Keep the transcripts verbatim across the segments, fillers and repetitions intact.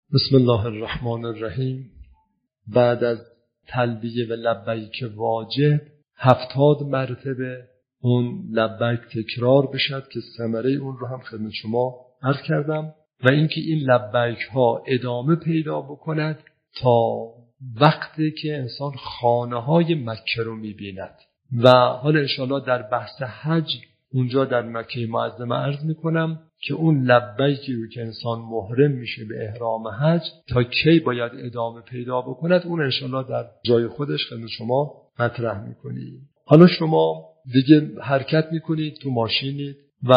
بسم الله الرحمن الرحیم. بعد از تلبیه و لبیک واجب هفتاد مرتبه اون لبیک تکرار بشد که ثمره اون رو هم خدمت شما عرض کردم و اینکه این لبیک ها ادامه پیدا بکند تا وقتی که انسان خانه های مکه رو میبیند. و حالا انشاءالله در بحث حج اونجا در مکه معظمه عرض میکنم که اون لبیکی رو که انسان محرم میشه به احرام حج تا کی باید ادامه پیدا بکند، اون انشاءالله در جای خودش خدمت شما مطرح میکنیم. حالا شما دیگه حرکت میکنید، تو ماشینید و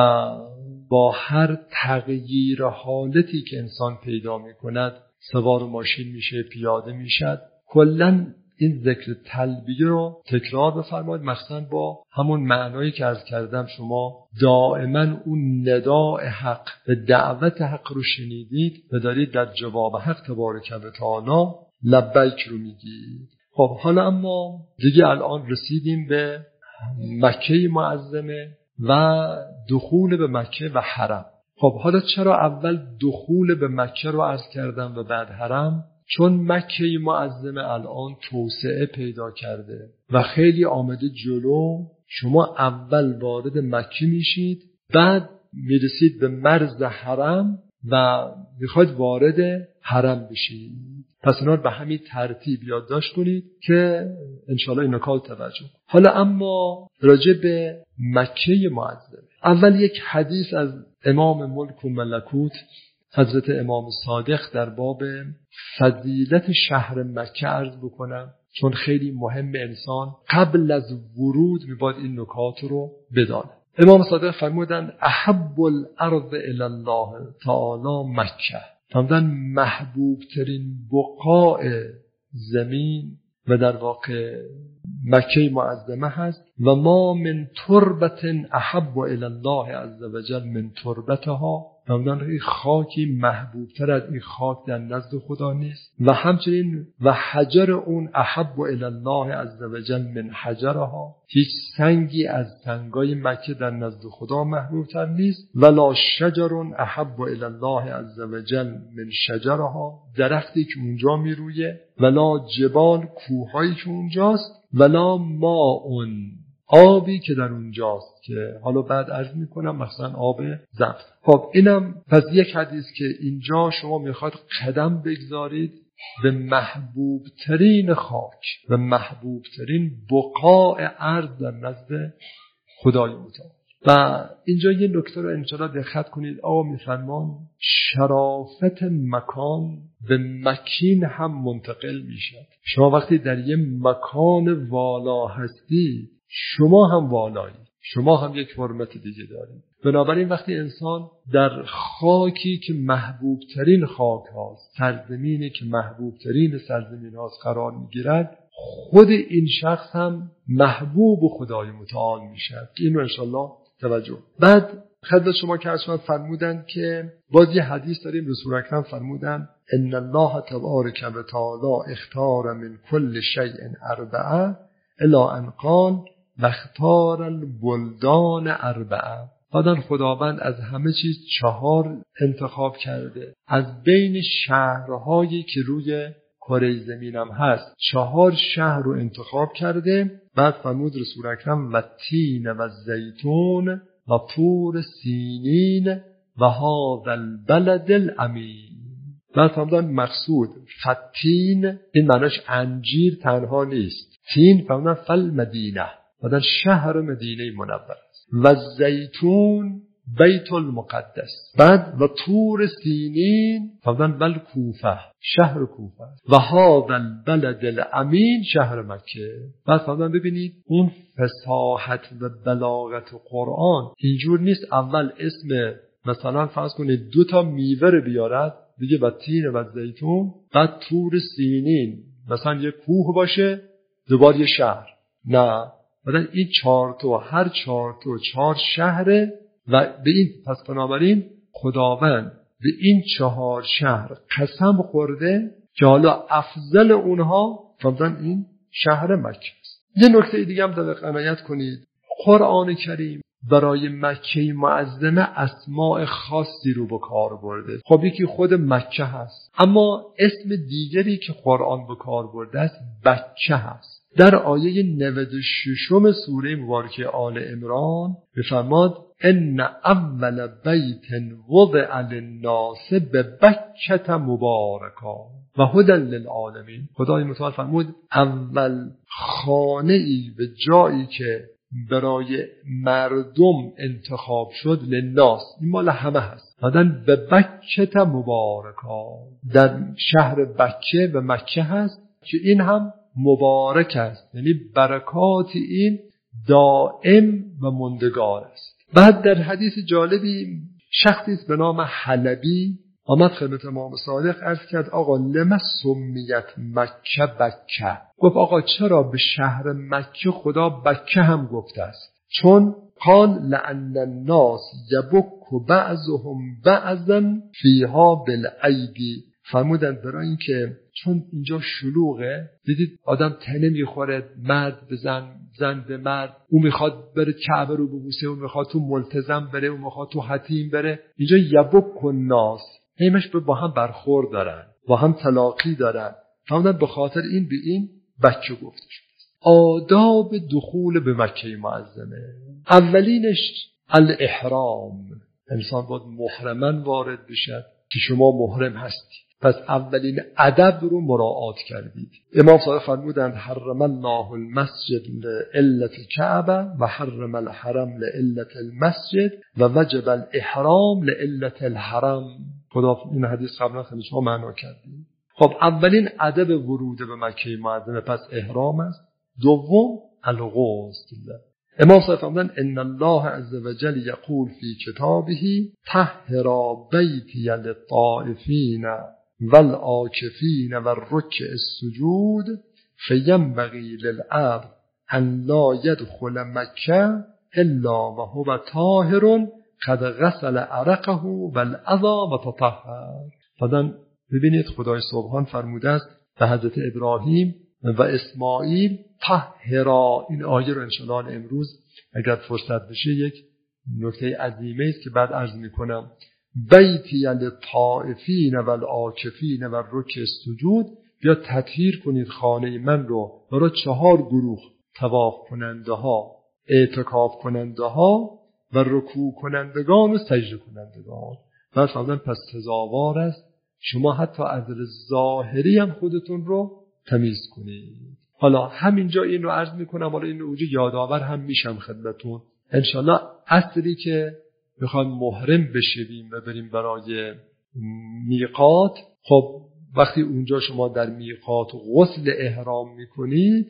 با هر تغییر حالتی که انسان پیدا میکند، سوار ماشین میشه، پیاده میشد، کلاً این ذکر تلبیه رو تکرار بفرمایید، مخصوصا با همون معنایی که عرض کردم. شما دائما اون نداء حق و دعوت حق رو شنیدید و دارید در جواب حق تبارک و تعالی لبیک رو میگید. خب حالا اما دیگه الان رسیدیم به مکه معظمه و دخول به مکه و حرم. خب حالا چرا اول دخول به مکه رو عرض کردم و بعد حرم؟ چون مکه معظمه الان توسعه پیدا کرده و خیلی آمده جلو. شما اول وارد مکه میشید، بعد میرسید به مرز حرم و میخواید وارد حرم بشید. پس اینا رو به همین ترتیب یادداشت کنید که انشاءالله این نکات توجه. حالا اما راجع به مکه معظمه، اول یک حدیث از امام ملک و ملکوت حضرت امام صادق در باب فضیلت شهر مکه عرض بکنم، چون خیلی مهم انسان قبل از ورود میباید این نکات رو بدانه. امام صادق فرمودن احب الارض الی الله تعالی مکه، فرمودن محبوب ترین بقاع زمین و در واقع مکه معظمه هست و ما من تربت احب الی الله عز وجل من تربتها، فرمودن این خاکی محبوب تر از این خاک در نزد خدا نیست و همچنین و حجر اون احب الی الله عز وجل من حجرها، هیچ سنگی از سنگای مکه در نزد خدا محبوب تر نیست. ولا شجر احب الی الله عز وجل من شجرها، درختی که اونجا میرویه، ولا جبال، کوههایی که اونجاست، ولا ماء، آبی که در اونجاست که حالا بعد عرض میکنم، مثلا آب زفت. خب اینم پس یک حدیث که اینجا شما میخواد قدم بگذارید به محبوب ترین خاک و محبوب ترین بقاع ارض در نزد خدای متعال. و اینجا یه نکته رو انشاءالله دقت کنید. آقا میفرمان شرافت مکان به مکین هم منتقل میشد. شما وقتی در یه مکان والا هستی، شما هم والایی، شما هم یک حرمت دیگه دارید. بنابراین وقتی انسان در خاکی که محبوب ترین خاک هاست، سرزمینی که محبوب ترین سرزمین هاست قرار میگیرد، خود این شخص هم محبوب خدای متعال میشد. اینو انشالله توجه. بعد خدمت شما که اصلا فرمودن که باز یه حدیث داریم، رسول اکرم فرمودن ان الله تبارک و تعالی اختار من کل شیء اربعه الا ان قال و اختار البلدان اربعه. بعدن خداوند از همه چیز چهار انتخاب کرده، از بین شهرهایی که روی کره زمینم هست چهار شهر رو انتخاب کرده. بعد فرمود رسول اکرم و تین و زیتون و طور سینین و هذا البلد الامین. بعد فرمودن مقصود فتین این معناش انجیر تنها نیست، تین فرمودن فل مدینه، بعدن شهر مدینه منوره است، و زیتون بیت المقدس، بعد و طور سینین فرمودن بل کوفه، شهر کوفه، و هذا البلد الامین شهر مکه. بعد فرمودن ببینید اون فصاحت و بلاغت قرآن اینجور نیست اول اسم مثلا فرض کنید دو تا میوه رو بیارد دیگه و تین و زیتون، بعد طور سینین مثلا یه کوه باشه دوباره یه شهر، نه، بعد این چهار تا، هر چهار تا چهار شهره و به این پس بنابراین خداوند به این چهار شهر قسم خورده که حالا افضل اونها فرمودن این شهر مکه است. یه نکته دیگه هم دقیق عنایت کنید. قرآن کریم برای مکه معظمه اسماء خاصی رو به کار برده. خب یکی خود مکه هست، اما اسم دیگری که قرآن به کار برده است بکه هست. در آیه نود و شش سوره مبارکه آل عمران بفرماد ان اول بیت وضع للناس ببکة مبارکا و هدی للعالمین. خدای متعال فرمود اول خانه ای به جایی که برای مردم انتخاب شد للناس، این مال همه هست، بعدن به بکة مبارکا، در شهر بکه و مکه هست که این هم مبارک است، یعنی برکات این دائم و مندگار است. بعد در حدیث جالبی شخصی به نام حلبی آمد خدمت امام صادق عرض کرد آقا لما سمیت مکه بکه؟ گفت آقا چرا به شهر مکه خدا بکه هم گفته است؟ چون قال لأن الناس یبک بعضهم بعضا فیها بالایدی. فرمودند برای این که چون اینجا شلوغه، دیدید آدم تنه میخوره، مرد به زن، زن به مرد، او میخواد بره کعبه رو ببوسه، او میخواد تو ملتزم بره، او میخواد تو حتیم بره. اینجا یبک الناس، همش با هم برخورد دارن، با هم تلاقی دارن. فرمودند به خاطر این به این بکه گفته شده. آداب دخول به مکه معظمه، اولینش الاحرام. انسان باید محرماً وارد بشه که شما محرم هستی، پس اولین ادب رو مراعات کردید. امام صادق فرمودند حرم الله المسجد لعلت الکعبه و حرم الحرم لعلت المسجد و وجب الاحرام لعلت الحرم. خدا این حدیث قبلا خیلی شما معنا کردید. خب اولین ادب ورود به مکه معظمه پس احرام است. دوم الغسل. امام صادق فرمودند ان الله عز وجل یقول فی کتابه طهر بیتی للطائفین والعاکفین والرکع السجود فینبغی للعبد ان لا یدخل مکه الا وهو طاهر قد غسل عرقه والعظا و تطهر. بعدن ببینید خدای سبحان فرموده است به حضرت ابراهیم و اسماعیل طهرا. این آیه رو انشاءالله امروز اگر فرصت بشه یک نکته عظیمه است که بعد عرض میکنم. بیتی للطائفین والعاکفین والرکع السجود، بیا تطهیر کنید خانه من رو برای چهار گروه: طواف کننده ها، اعتکاف کننده ها و رکوع کنندگان و سجده کنندگان. بعد فرمودن پس سزاوار است شما حتی از ظاهری هم خودتون رو تمیز کنید. حالا همینجا این رو عرض میکنم، حالا این رو اوجه یادآور هم میشم خدمتون. انشالله اصلی که میخوایم محرم بشویم و بریم برای میقات، خب وقتی اونجا شما در میقات غسل احرام میکنید،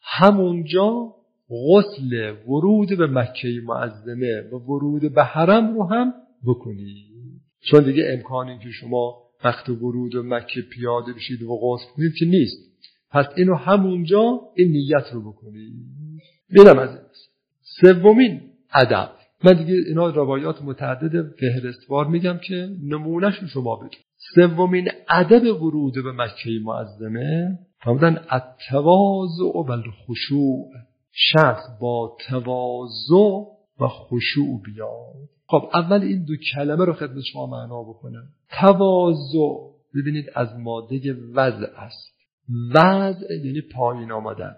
همونجا غسل ورود به مکه معظمه و ورود به حرم رو هم بکنید. چون دیگه امکان این که شما وقت ورود به مکه پیاده بشید و غسل کنید که نیست. پس اینو همونجا این نیت رو بکنید. بینم از این سومین ادب. من دیگه اینا روایات متعدد فهرستوار میگم که نمونهش رو شما بدید. سومین ادب ورود به مکه معظمه فرمودن التواضع و الخشوع. شخص با تواضع و خشوع بیاد. خب اول این دو کلمه رو خدمت شما معنا بکنم. تواضع ببینید از ماده وضع است. وضع یعنی پایین آمدن.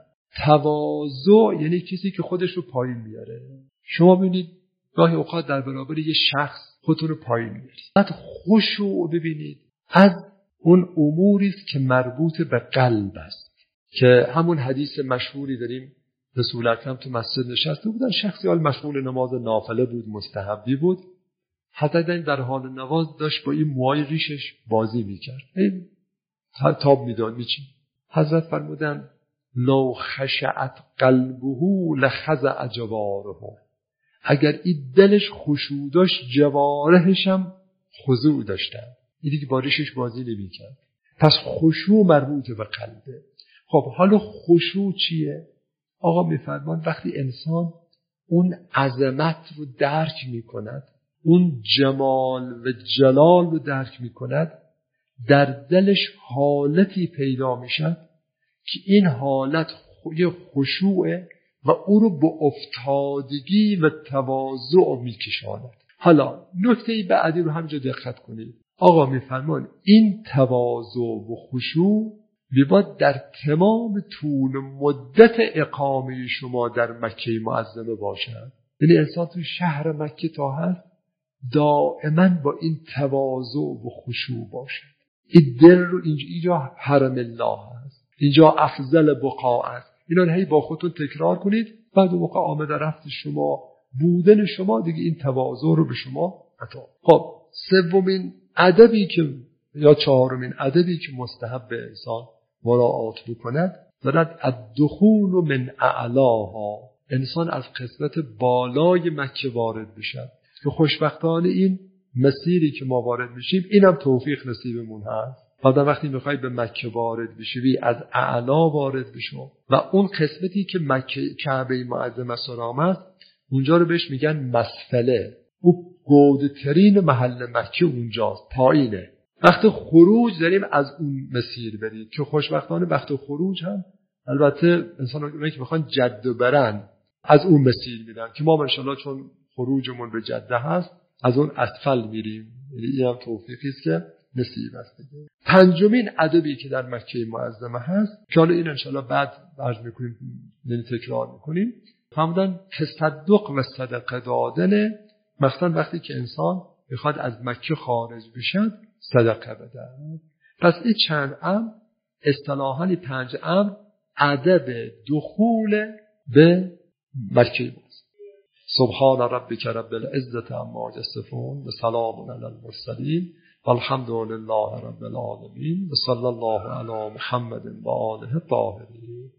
تواضع یعنی کسی که خودش رو پایین بیاره. شما ببینید گاهی اوقات در برابر یه شخص خودتون رو پایین میارید. بعد خشوع ببینید از اون اموری است که مربوط به قلب است، که همون حدیث مشهوری داریم رسول اکرم تو مسجد نشسته بودن، شخصی حال مشغول نماز نافله بود، مستحبی بود. حضرت در حال نماز داشت با این موهای ریشش بازی میکرد، این تاب میداد میچین. حضرت فرمودن لو خشعت قلبه لخضع جوارحه. اگر این دلش خشوع داشت جوارحش هم خضوع داشتن. این دیگه با ریشش بازی نمیکرد. پس خشوع مربوط به قلبه. خب حالا خشوع چیه؟ آقا میفرمان وقتی انسان اون عظمت رو درک میکند، اون جمال و جلال رو درک میکند، در دلش حالتی پیدا میشد که این حالت یه خشوعه و او رو به افتادگی و تواضع میکشاند. حالا نکته بعدی رو همینجا دقت کنید. آقا میفرمان این تواضع و خشوع میباید در تمام طول مدت اقامه شما در مکه معظمه باشد. یعنی انسان تو شهر مکه تا هست دائما با این تواضع و خشوع باشد. این دل رو اینجا حرم الله هست، اینجا افضل بقاء است. اینا رو هی با خودتون تکرار کنید. بعد اون موقع آمده رفت شما، بودن شما دیگه این تواضع رو به شما عطا. خب سومین ادبی که یا چهارمین ادبی که مستحب به انسان مراعات بکند دارد الدخول من اعلاها، انسان از قسمت بالای مکه وارد بشد که خوشبختانه این مسیری که ما وارد میشیم اینم توفیق نصیبمون هست. بعد وقتی میخوای به مکه وارد بشی از اعلا وارد بشو و اون قسمتی که مکه کعبه معظمه سرام است اونجا رو بهش میگن مسفله، او گودترین محل مکه اونجاست، پایینه. وقت خروج داریم از اون مسیر برید که خوشبختانه وقت خروج هم البته انسان که میخوان جده برن از اون مسیر میرن که ما انشالله چون خروجمون به جده هست از اون اسفل میریم. یعنی این هم توفیقی است که نصیب است. پنجمین ادبی که در مکه معظمه هست که حالا این انشالله بعد عرض میکنیم، یعنی تکرار میکنیم، همون تصدق و صدقه دادن، مثلا وقتی که انسان میخواد از مکه خارج بشد صدقه بده. پس این چند امر اصطلاحاً پنج امر ادب دخول به مکه است. سبحان ربک رب العزة عما یصفون و سلام علی المرسلین والحمد لله رب العالمین و صلی الله علی محمد و آله الطاهرین.